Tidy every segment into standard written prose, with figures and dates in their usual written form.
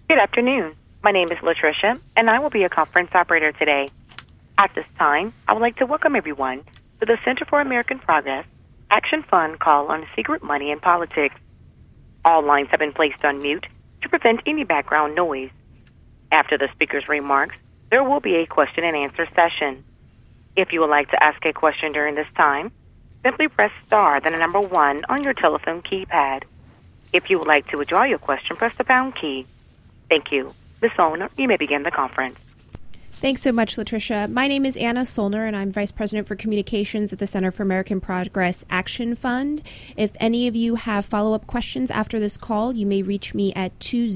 Good afternoon. My name is Latricia, and I will be your conference operator today. At this time, I would like to welcome everyone to the Center for American Progress Action Fund call on secret money in politics. All lines have been placed on mute to prevent any background noise. After the speaker's remarks, there will be a question and answer session. If you would like to ask a question during this time, simply press star then the number 1 on your telephone keypad. If you would like to withdraw your question, press the pound key. Thank you. Ms. Solner, you may begin the conference. Thanks so much, Latricia. My name is Anna Solner, and I'm Vice President for Communications at the Center for American Progress Action Fund. If any of you have follow-up questions after this call, you may reach me at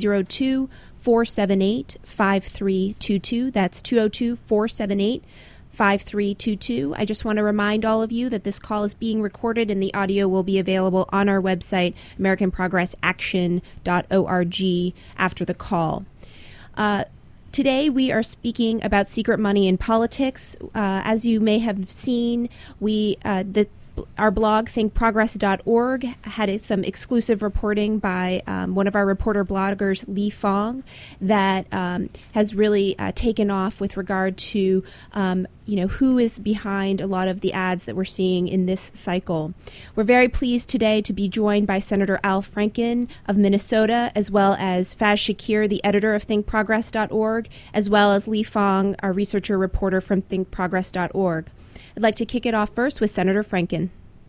202-478-5322. That's 202-478-5322. I just want to remind all of you that this call is being recorded and the audio will be available on our website, americanprogressaction.org, after the call. Today we are speaking about secret money in politics. As you may have seen, our blog, thinkprogress.org, had some exclusive reporting by one of our reporter bloggers, Lee Fong, that has really taken off with regard to who is behind a lot of the ads that we're seeing in this cycle. We're very pleased today to be joined by Senator Al Franken of Minnesota, as well as Faz Shakir, the editor of thinkprogress.org, as well as Lee Fong, our researcher reporter from thinkprogress.org. I'd like to kick it off first with Senator Franken.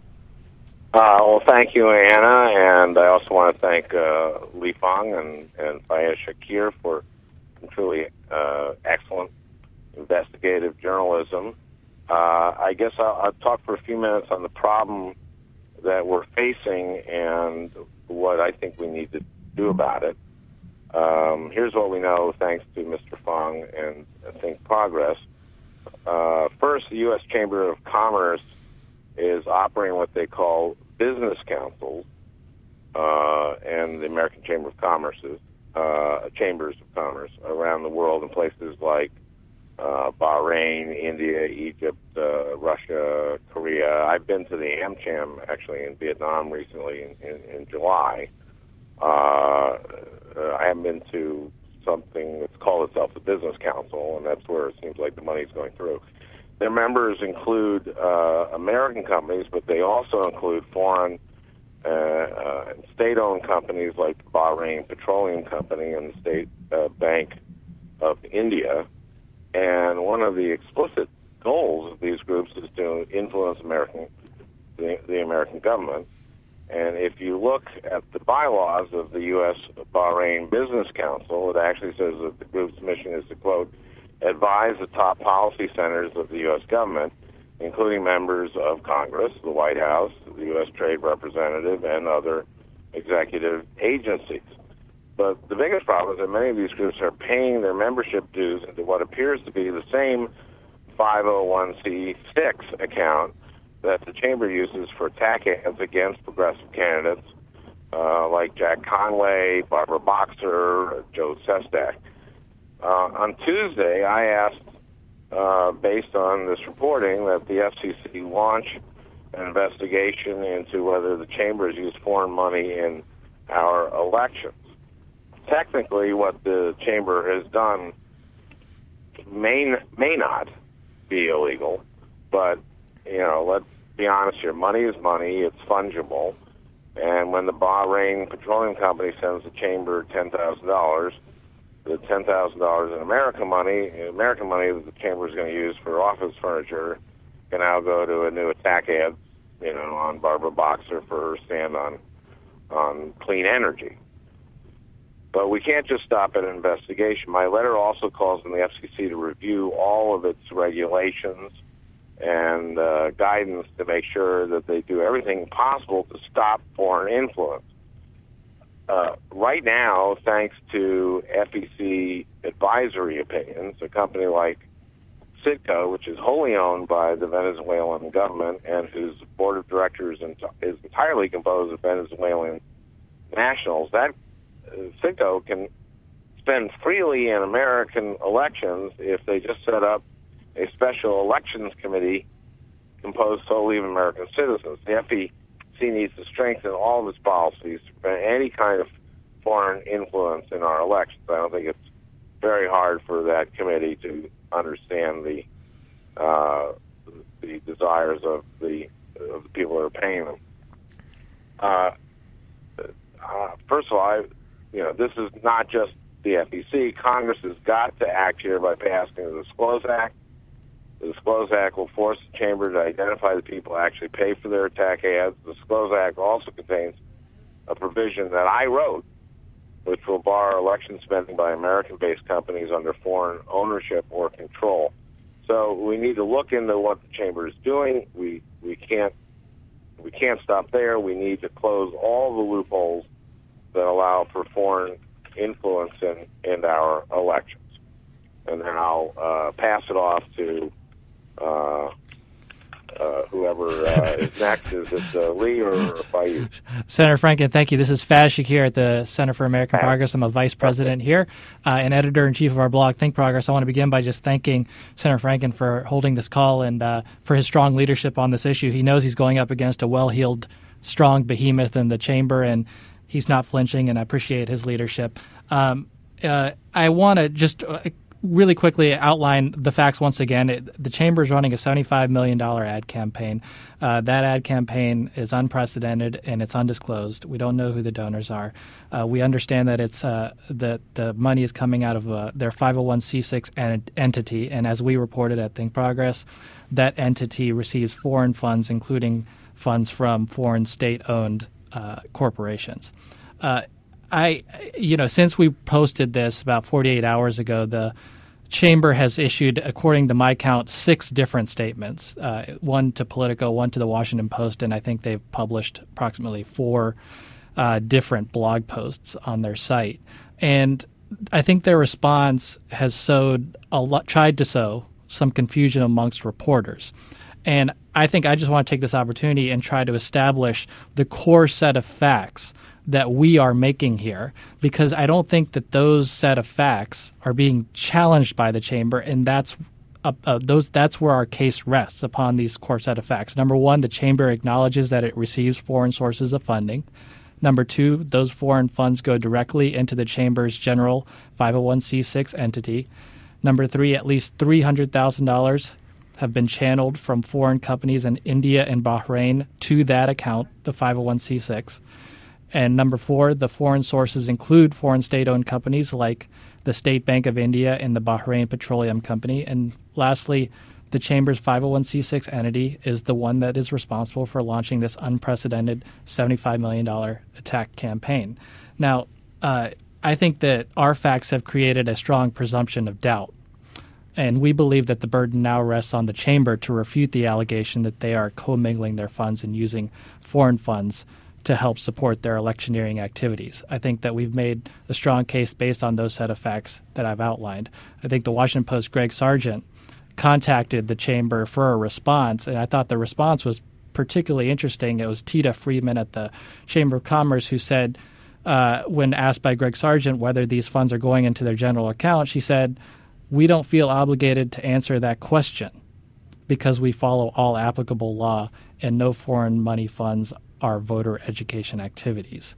Well, thank you, Anna, and I also want to thank Lee Fong and Fayez Shakir for truly excellent investigative journalism. I guess I'll talk for a few minutes on the problem that we're facing and what I think we need to do about it. Here's what we know thanks to Mr. Fong and Think Progress. First, the U.S. Chamber of Commerce is operating what they call business councils, and the American Chamber of Commerce's chambers of commerce around the world in places like Bahrain, India, Egypt, Russia, Korea. I've been to the AmCham actually in Vietnam recently in July. I haven't been to something that's called itself the Business Council, and that's where it seems like the money's going through. Their members include American companies, but they also include foreign state-owned companies like the Bahrain Petroleum Company and the State Bank of India. And one of the explicit goals of these groups is to influence the American government. And if you look at the bylaws of the U.S. Bahrain Business Council, it actually says that the group's mission is to, quote, advise the top policy centers of the U.S. government, including members of Congress, the White House, the U.S. Trade Representative, and other executive agencies. But the biggest problem is that many of these groups are paying their membership dues into what appears to be the same 501c6 account that the Chamber uses for attack ads against progressive candidates like Jack Conway, Barbara Boxer, Joe Sestak. On Tuesday, I asked, based on this reporting, that the FCC launch an investigation into whether the Chamber has used foreign money in our elections. Technically, what the Chamber has done may not be illegal, but, let's be honest here. Money is money. It's fungible. And when the Bahrain Petroleum Company sends the Chamber $10,000, the $10,000 in American money that the Chamber is going to use for office furniture can now go to a new attack ad, on Barbara Boxer for her stand on clean energy. But we can't just stop at an investigation. My letter also calls on the FCC to review all of its regulations and guidance to make sure that they do everything possible to stop foreign influence. Right now, thanks to FEC advisory opinions, a company like Citgo, which is wholly owned by the Venezuelan government and whose board of directors is entirely composed of Venezuelan nationals, that Citgo can spend freely in American elections if they just set up a special elections committee composed solely of American citizens. The FEC needs to strengthen all of its policies to prevent any kind of foreign influence in our elections. I don't think it's very hard for that committee to understand the desires of the people that are paying them. First of all, this is not just the FEC. Congress has got to act here by passing the Disclose Act. The Disclose Act will force the chamber to identify the people who actually pay for their attack ads. The Disclose Act also contains a provision that I wrote, which will bar election spending by American-based companies under foreign ownership or control. So we need to look into what the chamber is doing. We can't stop there. We need to close all the loopholes that allow for foreign influence in our elections. And then I'll pass it off to whoever is next. Is it Lee or Fayez? Senator Franken, thank you. This is Faz Shakir at the Center for American Progress. I'm a vice president here and editor-in-chief of our blog, Think Progress. I want to begin by just thanking Senator Franken for holding this call and for his strong leadership on this issue. He knows he's going up against a well-heeled, strong behemoth in the chamber, and he's not flinching, and I appreciate his leadership. I want to just really quickly outline the facts once again. The chamber is running a $75 million ad campaign. That ad campaign is unprecedented and it's undisclosed. We don't know who the donors are. We understand that it's that the money is coming out of their 501c6 entity, and as we reported at Think Progress, that entity receives foreign funds, including funds from foreign state-owned corporations. Since we posted this about 48 hours ago, the chamber has issued, according to my count, 6 different statements, one to Politico, one to the Washington Post, and I think they've published approximately 4 different blog posts on their site. And I think their response has tried to sow some confusion amongst reporters. And I think I just want to take this opportunity and try to establish the core set of facts that we are making here, because I don't think that those set of facts are being challenged by the chamber, and that's where our case rests, upon these core set of facts. Number one, the chamber acknowledges that it receives foreign sources of funding. Number two, those foreign funds go directly into the chamber's general 501c6 entity. Number three, at least $300,000 have been channeled from foreign companies in India and Bahrain to that account, the 501c6. And number four, the foreign sources include foreign state-owned companies like the State Bank of India and the Bahrain Petroleum Company. And lastly, the Chamber's 501c6 entity is the one that is responsible for launching this unprecedented $75 million attack campaign. Now, I think that our facts have created a strong presumption of doubt. And we believe that the burden now rests on the Chamber to refute the allegation that they are commingling their funds and using foreign funds to help support their electioneering activities. I think that we've made a strong case based on those set of facts that I've outlined. I think the Washington Post's Greg Sargent contacted the chamber for a response, and I thought the response was particularly interesting. It was Tita Friedman at the Chamber of Commerce who said, when asked by Greg Sargent whether these funds are going into their general account, she said, "We don't feel obligated to answer that question because we follow all applicable law and no foreign money funds our voter education activities."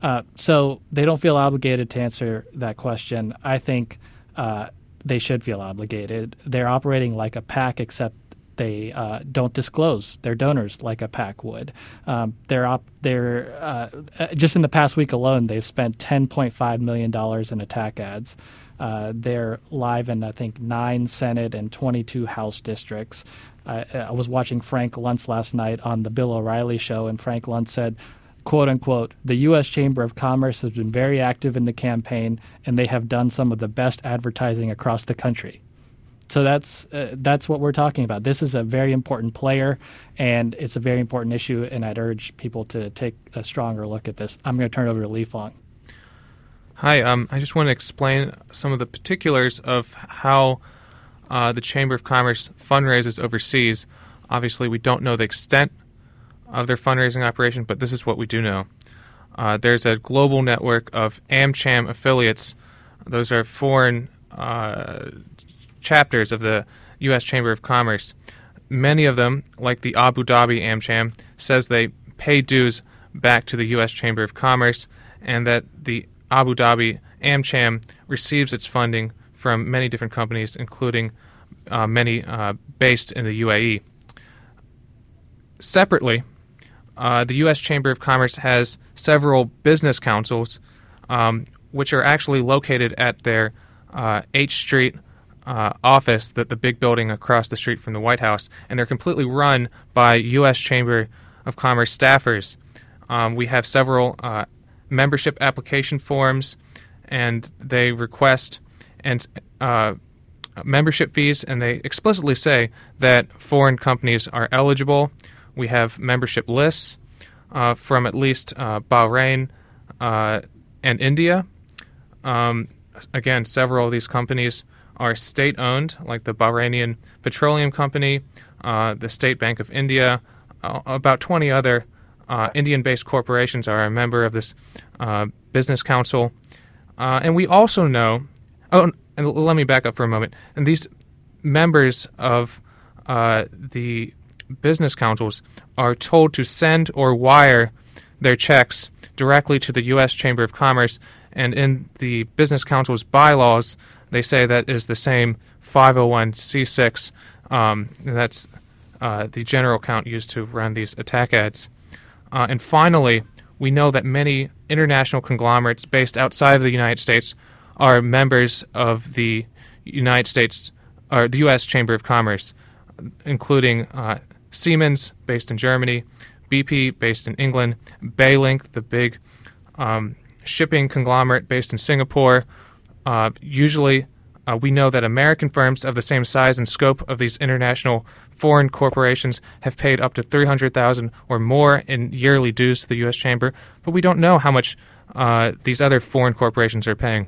So they don't feel obligated to answer that question. I think they should feel obligated. They're operating like a PAC, except they don't disclose their donors like a PAC would. Just in the past week alone, they've spent $10.5 million in attack ads. They're live in, I think, 9 Senate and 22 House districts. I was watching Frank Luntz last night on the Bill O'Reilly show, and Frank Luntz said, quote unquote, "The U.S. Chamber of Commerce has been very active in the campaign, and they have done some of the best advertising across the country." So that's what we're talking about. This is a very important player, and it's a very important issue, and I'd urge people to take a stronger look at this. I'm going to turn it over to Lee Fong. Hi, I just want to explain some of the particulars of how the Chamber of Commerce fundraises overseas. Obviously, we don't know the extent of their fundraising operation, but this is what we do know. There's a global network of AmCham affiliates. Those are foreign chapters of the U.S. Chamber of Commerce. Many of them, like the Abu Dhabi AmCham, says they pay dues back to the U.S. Chamber of Commerce, and that the Abu Dhabi, AmCham receives its funding from many different companies, including many based in the UAE. Separately, the U.S. Chamber of Commerce has several business councils, which are actually located at their H Street office, the big building across the street from the White House, and they're completely run by U.S. Chamber of Commerce staffers. We have several membership application forms, and they request membership fees, and they explicitly say that foreign companies are eligible. We have membership lists from at least Bahrain and India. Again, several of these companies are state-owned, like the Bahrainian Petroleum Company, the State Bank of India. About 20 other Indian-based corporations are a member of this business council. And we also know... Oh, and let me back up for a moment. And these members of the business councils are told to send or wire their checks directly to the U.S. Chamber of Commerce, and in the business council's bylaws, they say that is the same 501c6. And that's the general account used to run these attack ads. And finally, we know that many international conglomerates based outside of the United States are members of the United States or the U.S. Chamber of Commerce, including Siemens, based in Germany, BP, based in England, Baylink, the big shipping conglomerate based in Singapore. Usually, we know that American firms of the same size and scope of these international foreign corporations have paid up to $300,000 or more in yearly dues to the U.S. Chamber, but we don't know how much these other foreign corporations are paying.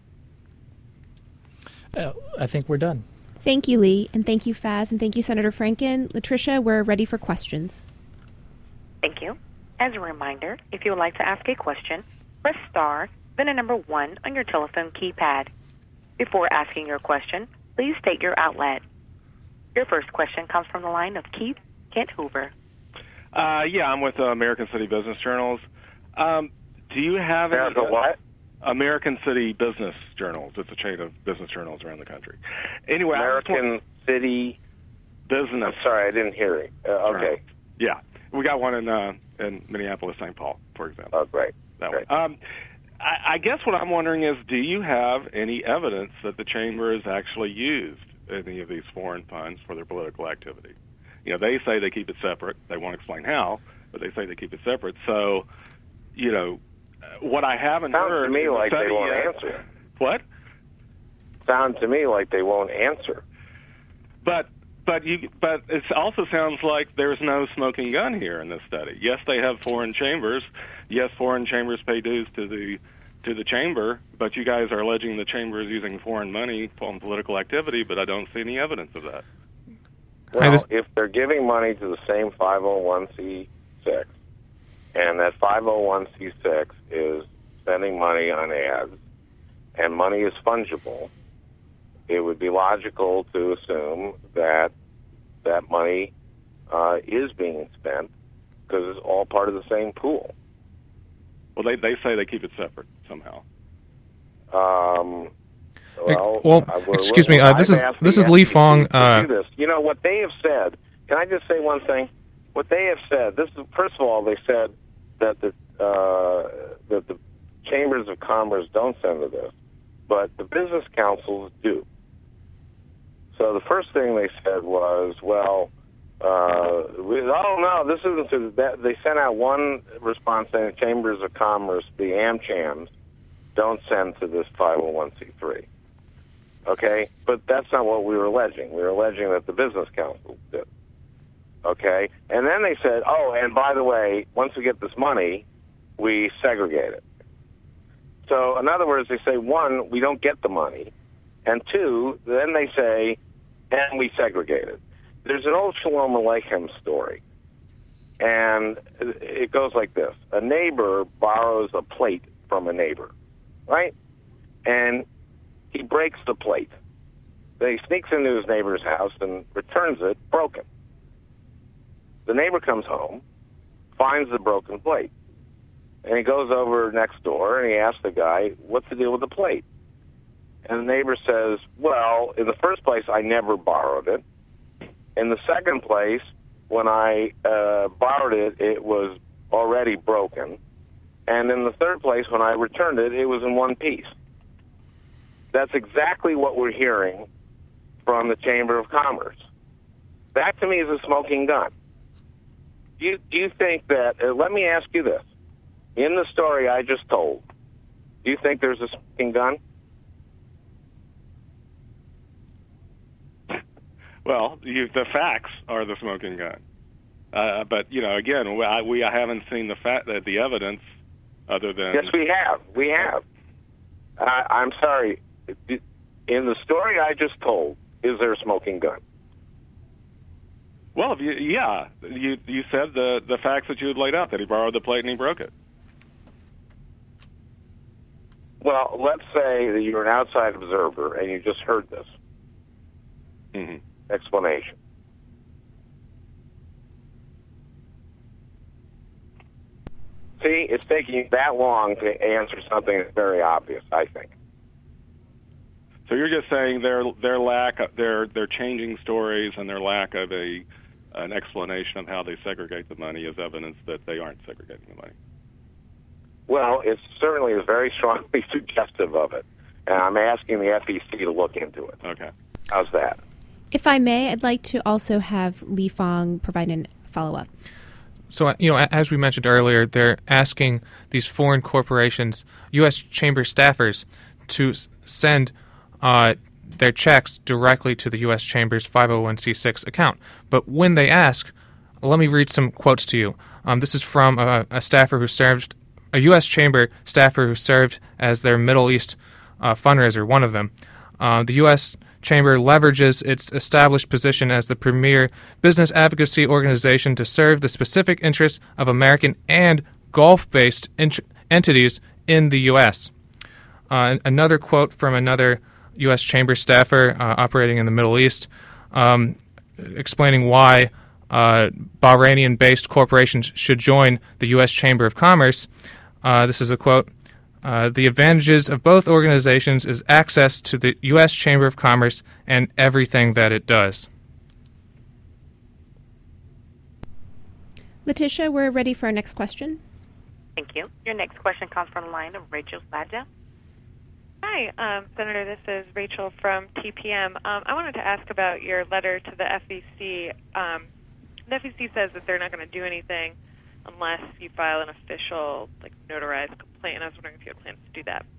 I think we're done. Thank you, Lee, and thank you, Faz, and thank you, Senator Franken. Latricia, we're ready for questions. Thank you. As a reminder, if you would like to ask a question, press star, then the number 1 on your telephone keypad. Before asking your question, please state your outlet. Your first question comes from the line of Keith Kent Hoover. Yeah, I'm with American City Business Journals. Do you have American what? American City Business Journals. It's a chain of business journals around the country. Anyway, American City Business. I'm sorry, I didn't hear it. Okay. Yeah, we got one in Minneapolis, St. Paul, for example. Oh, great. That great. one. I guess what I'm wondering is, do you have any evidence that the Chamber has actually used any of these foreign funds for their political activity? You know, they say they keep it separate. They won't explain how, but they say they keep it separate. So, you know, what I haven't heard... Sounds to me like they won't answer. What? Sounds to me like they won't answer. But it also sounds like there's no smoking gun here in this study. Yes, they have foreign chambers. Yes, foreign chambers pay dues to the chamber, but you guys are alleging the chamber is using foreign money on political activity, but I don't see any evidence of that. Well, if they're giving money to the same 501c6, and that 501c6 is spending money on ads, and money is fungible, it would be logical to assume that that money is being spent because it's all part of the same pool. Well, they say they keep it separate somehow. Excuse me. This is Lee Fong. You know what they have said. Can I just say one thing? What they have said. First of all, they said that the chambers of commerce don't send to this, but the business councils do. So the first thing they said was, this isn't to that. They sent out one response saying chambers of commerce, the AmChams, don't send to this 501c3. Okay? But that's not what we were alleging. We were alleging that the business councils did. Okay? And then they said, and by the way, once we get this money, we segregate it. So in other words, they say, one, we don't get the money, and two, then they say, and we segregate it. There's an old Shalom Aleichem story, and it goes like this. A neighbor borrows a plate from a neighbor, right? And he breaks the plate. Then he sneaks into his neighbor's house and returns it broken. The neighbor comes home, finds the broken plate. And he goes over next door and he asks the guy, what's the deal with the plate? And the neighbor says, well, in the first place, I never borrowed it. In the second place, when I borrowed it, it was already broken. And in the third place, when I returned it, it was in one piece. That's exactly what we're hearing from the Chamber of Commerce. That, to me, is a smoking gun. Do you think that, let me ask you this. In the story I just told, do you think there's a smoking gun? Well, the facts are the smoking gun. But, again, we haven't seen the evidence other than... Yes, we have. We have. I'm sorry. In the story I just told, is there a smoking gun? Well, you said the facts that you had laid out, that he borrowed the plate and he broke it. Well, let's say that you're an outside observer and you just heard this explanation. See, it's taking you that long to answer something that's very obvious, I think. So you're just saying their changing stories and their lack of an explanation of how they segregate the money is evidence that they aren't segregating the money. Well, it certainly is very strongly suggestive of it, and I'm asking the FEC to look into it. Okay. How's that? If I may, I'd like to also have Li Fong provide a follow-up. So, as we mentioned earlier, they're asking these foreign corporations, U.S. Chamber staffers, to send their checks directly to the U.S. Chamber's 501c6 account. But when they ask, let me read some quotes to you. This is from a staffer who served, a U.S. Chamber staffer who served as their Middle East fundraiser, one of them. The U.S. Chamber leverages its established position as the premier business advocacy organization to serve the specific interests of American and Gulf-based entities in the U.S. Another quote from another U.S. Chamber staffer operating in the Middle East, explaining why Bahrainian-based corporations should join the U.S. Chamber of Commerce. This is a quote. The advantages of both organizations is access to the U.S. Chamber of Commerce and everything that it does. Letitia, we're ready for our next question. Thank you. Your next question comes from the line of Rachel Sadja. Hi, Senator. This is Rachel from TPM. I wanted to ask about your letter to the FEC. The FEC says that they're not going to do anything unless you file an official, notarized complaint. And I was wondering if you had plans to do that.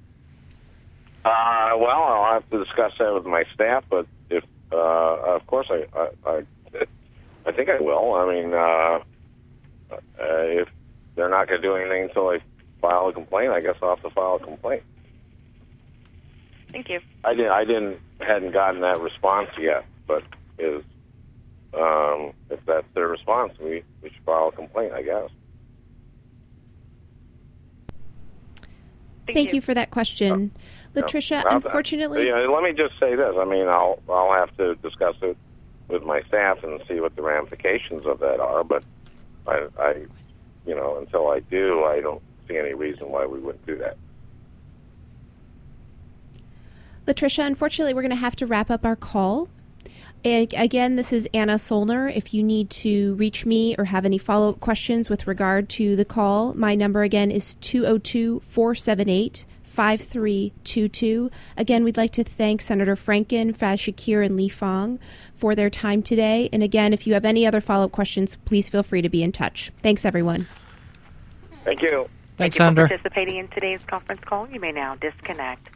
Well, I'll have to discuss that with my staff, but if, of course, I think I will. I mean, if they're not going to do anything until I file a complaint, I guess I'll have to file a complaint. Thank you. I hadn't gotten that response yet, but if that's their response, we should file a complaint, I guess. Thank you for that question. Latricia, unfortunately... let me just say this. I mean, I'll have to discuss it with my staff and see what the ramifications of that are, but I until I do, I don't see any reason why we wouldn't do that. Latricia, unfortunately, we're going to have to wrap up our call. And again, this is Anna Solner. If you need to reach me or have any follow-up questions with regard to the call, my number again is 202-478-5322. Again, we'd like to thank Senator Franken, Faz Shakir, and Li Fong for their time today. And again, if you have any other follow-up questions, please feel free to be in touch. Thanks, everyone. Thank you. Thanks, Thank you Senator. for participating in today's conference call. You may now disconnect.